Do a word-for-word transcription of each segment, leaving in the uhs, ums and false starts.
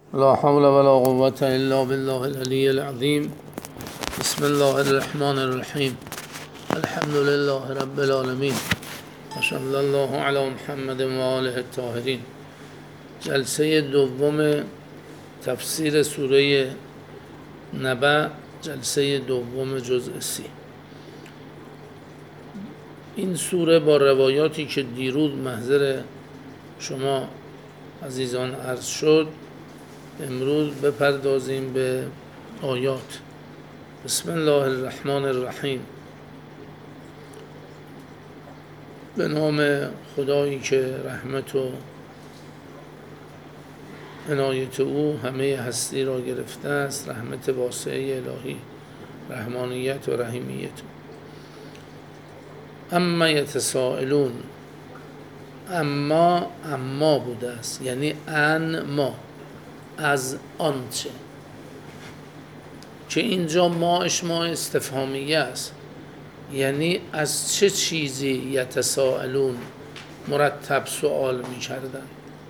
لا حول ولا قوة إلا بالله العلي العظيم. بسم الله الرحمن الرحیم. الحمد لله رب العالمین و صلی الله علی محمد و آله الطاهرین. جلسه دوم تفسیر سوره نبأ، جلسه دوم جزء سی. این سوره با روایاتی که دیروز محضر شما عزیزان عرض شد، امروز بپردازیم به آیات. بسم الله الرحمن الرحیم. به نام خدایی که رحمت و عنایت او همه هستی را گرفته است، رحمت واسعه الهی، رحمانیت و رحیمیت. اما یتساءلون، اما اما بوده است، یعنی ان ما، از آنچه که اینجا ما اشماع استفهامیه است، یعنی از چه چیزی یتساءلون مرتب سوال می کردن.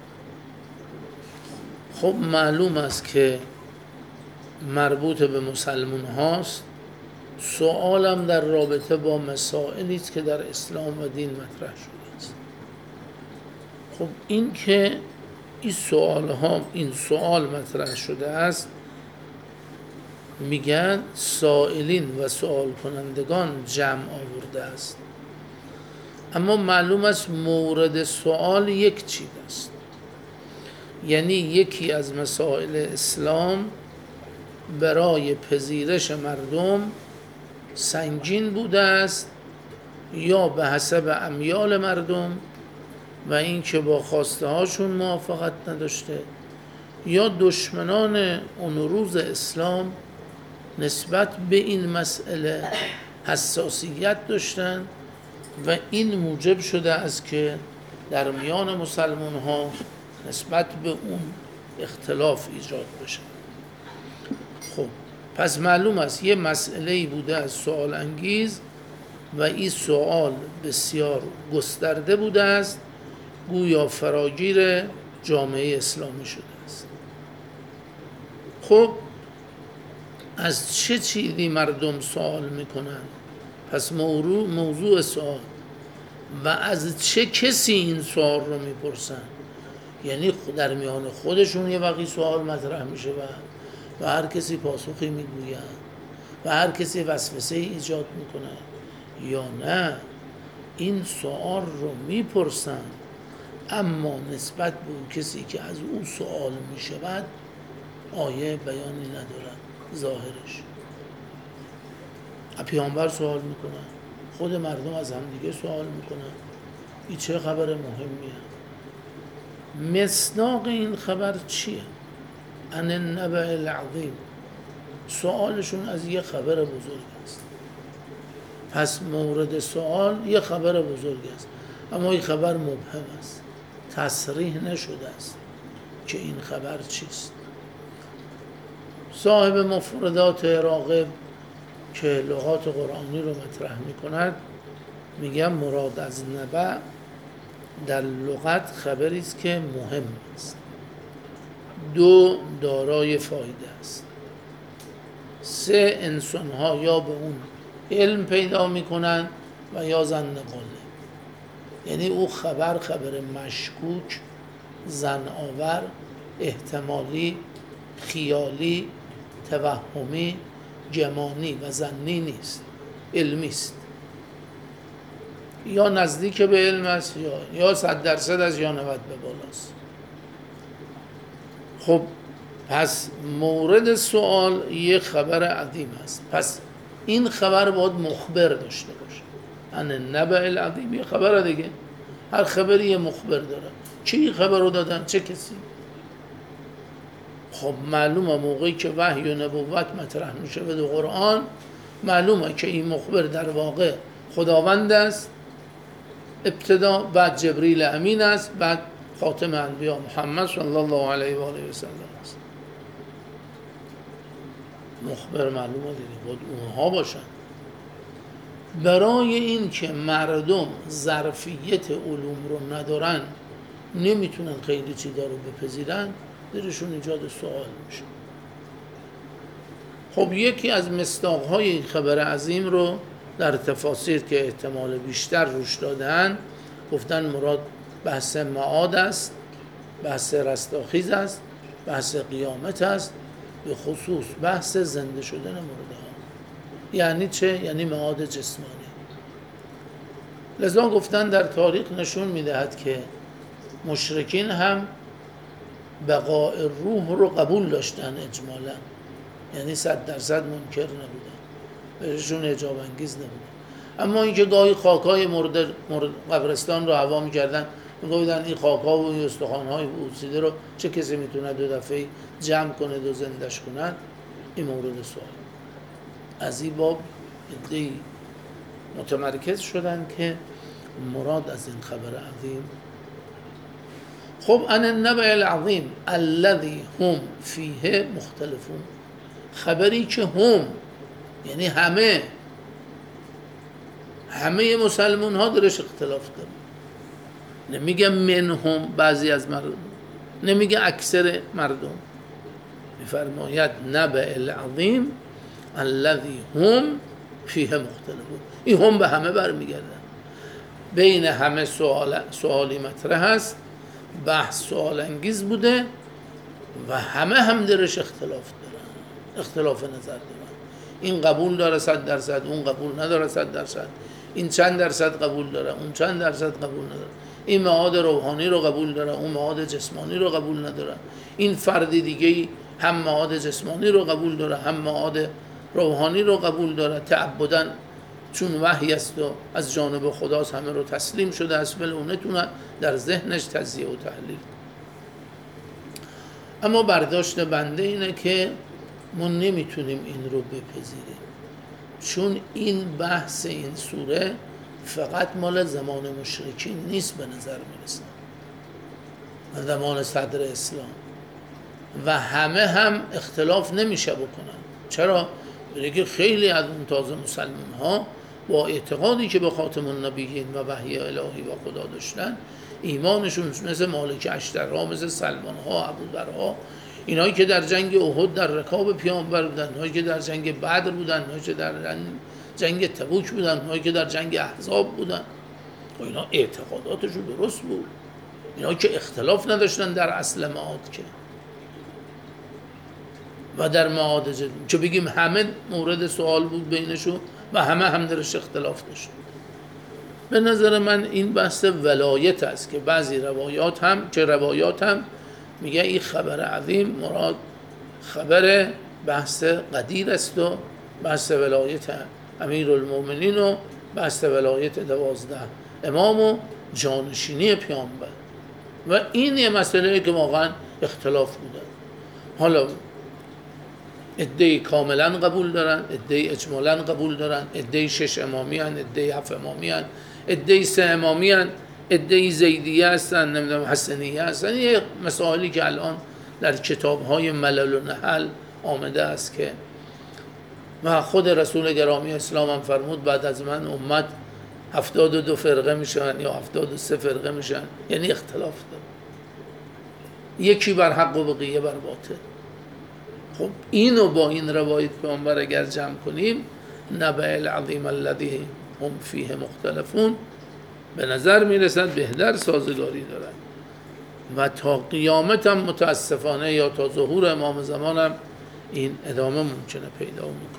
خب معلوم است که مربوط به مسلمون هاست. سوالم در رابطه با مسائلی است که در اسلام و دین مطرح شده است. خب این که این سوال ها این سوال مطرح شده است، میگن سائلین و سوال کنندگان جمع آورده است، اما معلوم است مورد سوال یک چیز است، یعنی یکی از مسائل اسلام برای پذیرش مردم سنگین بوده است، یا به حسب امیال مردم و اینکه با خواسته هاشون موافقت نداشته، یا دشمنان اون روز اسلام نسبت به این مسئله حساسیت داشتن و این موجب شده است که در میان مسلمان ها نسبت به اون اختلاف ایجاد بشه. خب پس معلوم است یه مسئله‌ای بوده از سوال انگیز و این سوال بسیار گسترده بوده است، گویا فراگیر جامعه اسلامی شده است. خب از چه چیزی مردم سوال میکنن؟ پس موضوع, موضوع سوال و از چه کسی این سوال رو میپرسن، یعنی در میان خودشون یه وقتی سوال مطرح میشه و و هر کسی پاسخی میگوید و هر کسی وسوسه ایجاد میکنه، یا نه این سوال رو میپرسن اما نسبت به اون کسی که از اون سوال میشود آیه بیانی ندارن. ظاهرش پیامبر سوال میکنن، خود مردم از همدیگه سوال میکنن، این چه خبر مهمیه؟ مصداق این خبر چیه؟ عن النبأ العظیم. سوالشون از یه خبر بزرگ است. پس مورد سوال یه خبر بزرگ است، اما این خبر مبهم است، تصریح نشده است که این خبر چیست. صاحب مفردات راغب که لغات قرآنی رو مطرح می کند میگم مراد از نبأ در لغت خبری است که مهم است، دو دارای فایده است، سه انسان ها یا به اون علم پیدا می کنند و یا ظن قاله، یعنی او خبر خبر مشکوک، ظن آور، احتمالی، خیالی، توهمی، گمانی و ظنی نیست، علمی است، یا نزدیک به علم است یا یا صد درصد از یا نود به بالاست. خب پس مورد سوال یک خبر عظیم است، پس این خبر باید مخبر داشته باشه. ان النبأ العظیم یه خبر دیگه، هر خبری یه مخبر داره. چی خبر رو دادن؟ چه کسی؟ خب معلومه موقعی که وحی و نبوت مطرح میشه به قرآن، معلومه که این مخبر در واقع خداوند است ابتدا، بعد جبریل امین است، بعد خاتم انبیا محمد صلی الله علیه و آله و سلم است. مخبر معلومه دیگه باید اونها باشن. برای این که مردم ظرفیت علوم رو ندارن، نمیتونن خیلی چیزا رو بپذیرن، تقدیرشون ایجاد سوال میشه. خب یکی از مصداق‌های این خبر عظیم رو در تفاسیر که احتمال بیشتر روش دادن گفتن مراد بحث معاد است، بحث رستاخیز است، بحث قیامت است، به خصوص بحث زنده شدن مرده ها. یعنی چه؟ یعنی معاد جسمانی. لذا گفتن در تاریخ نشون میدهد که مشرکین هم بقاء روح رو قبول داشتن اجمالا، یعنی صد درصد منکر نبودن، بهشون اعجاب انگیز نبودن. اما اینکه گاهی خاکای مرده مرد قبرستان رو هوا میکردن، میگفتن این خاکا و این استخوان‌های بوسیده رو چه کسی میتونه دو دفعه جمع کنه و زندش کنن، این مورد سوال. از این باب عده‌ای متمرکز شدن که مراد از این خبر عظیم. خب ان النبأ العظیم الذی هم فیه مختلفون، خبری که هم یعنی همه همه مسلمان ها درش اختلاف داره. نمیگه منهم بعضی از مردم، نمیگه اکثر مردم، میفرماید نبأ العظیم الذی هم فیه مختلفون. این هم به همه برمیگردن، بین همه سوال سوالی مطرح هست، بحث سوال انگیز بوده و همه هم درش اختلاف دارن، اختلاف نظر دارن. این قبول داره صد درصد، اون قبول نداره صد درصد، این چند درصد قبول داره، اون چند درصد قبول نداره، این معاد روحانی رو قبول داره، اون معاد جسمانی رو قبول نداره، این فرد دیگه هم معاد جسمانی رو قبول داره هم معاد روحانی رو قبول داره. تعبداً چون وحی است و از جانب خداست همه رو تسلیم شده است، ولی اون نتونه در ذهنش تجزیه و تحلیل. اما برداشت بنده اینه که ما نمیتونیم این رو بپذیریم، چون این بحث این سوره فقط مال زمان مشرکین نیست به نظر میرسه، زمان صدر اسلام، و همه هم اختلاف نمیشه بکنن. چرا؟ بلکه خیلی از اون تازه مسلمان ها با اعتقادی که به خاتم النبیین و وحی الهی و خدا داشتن، ایمانشون مثل مالک اشترها، مثل سلمان ها، ابوذرها، اینایی که در جنگ احد در رکاب پیامبر بودن، اینایی که در جنگ بدر بودن، اینایی که در جنگ تبوک بودن، اینایی که در جنگ احزاب بودن، و اینا اعتقاداتشون درست بود. اینایی که اختلاف نداشتن در اصل معاد که و در معاد جدید، که بگیم همه مورد سوال بود بینشون و همه هم درش اختلاف داشت. به نظر من این بحث ولایت است که بعضی روایات هم که روایات هم میگه این خبر عظیم مراد خبر بحث قدیر است و بحث ولایت امیرالمومنین و بحث ولایت دوازده امام و جانشینی پیامبر، و این یه مسئله که واقعا اختلاف بوده. حالا عده‌ای کاملا قبول دارن، عده‌ای اجمالا قبول دارن، عده‌ای شش امامی هن، عده‌ای هفت امامی هن، عده‌ای سه امامی هن، عده‌ای زیدیه هستن، نمیدونم حسنیه هستن. یه مسائلی که الان در کتاب‌های ملل و نحل آمده است که و خود رسول گرامی اسلام هم فرمود بعد از من امت هفتاد و دو فرقه میشن یا هفتاد و سه فرقه میشن، یعنی اختلاف داره، یکی بر حق و بقیه بر باطل. خب اینو با این روایت پیامبر اگر جمع کنیم، نبأ العظیم الذی هم فیه مختلفون، به نظر میرسد بهتر سازگاری دارد و تا قیامت هم متاسفانه یا تا ظهور امام زمان هم این ادامه ممکنه پیدا میکنه.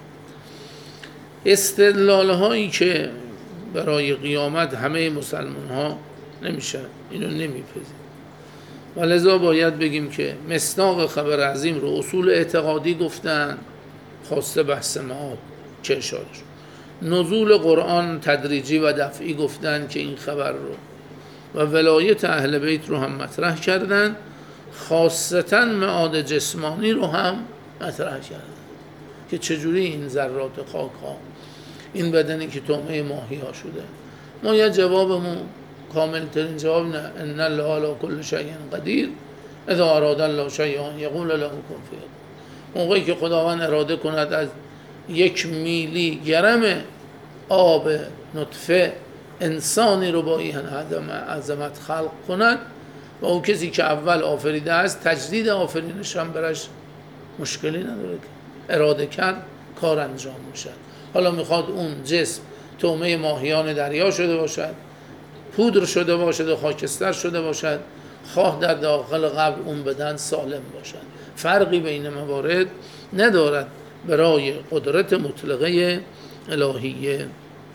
استدلال هایی که برای قیامت همه مسلمان ها نمیشه، اینو نمیپذیرن، و لذا باید بگیم که مصداق خبر عظیم رو اصول اعتقادی گفتن، خواسته بحث معاد چه اشاره شد. نزول قرآن تدریجی و دفعی گفتن که این خبر رو، و ولایت اهل بیت رو هم مطرح کردن، خاصتا معاد جسمانی رو هم مطرح کردن که چجوری این ذرات خاک ها، این بدنی که طعمه ماهی ها شده. ما یه جوابمون کامل ترین جواب نه، ان الله علی کل شیء قدیر اذا اراد الله شیئا یقول له کن فیکون. موقعی که خداوند اراده کند از یک میلی گرم آب نطفه انسانی رو با این عظمت خلق کند، و اون کسی که اول آفریده است تجدید آفرینش هم برش مشکلی نداره که اراده کرد کار انجام میشه. حالا میخواد اون جسم طعمه ماهیان دریا شده باشد، پودر شده باشد و خاکستر شده باشد، خواه در داخل قبر اون بدن سالم باشد، فرقی بین موارد ندارد برای قدرت مطلقه الهیه.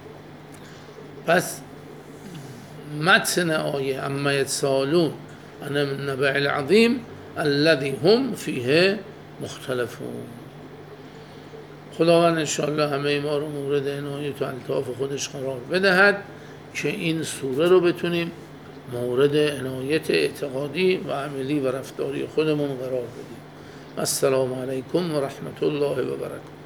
پس متن آیه اما یتسالون عن النبع العظیم الذی هم فیه مختلفون. خداوند انشاءالله همه ما رو مورد عنایت و الطاف خودش قرار بدهد که این سوره رو بتونیم مورد عنایت اعتقادی و عملی و رفتاری خودمون قرار بدیم. السلام علیکم و رحمت الله و برکاته.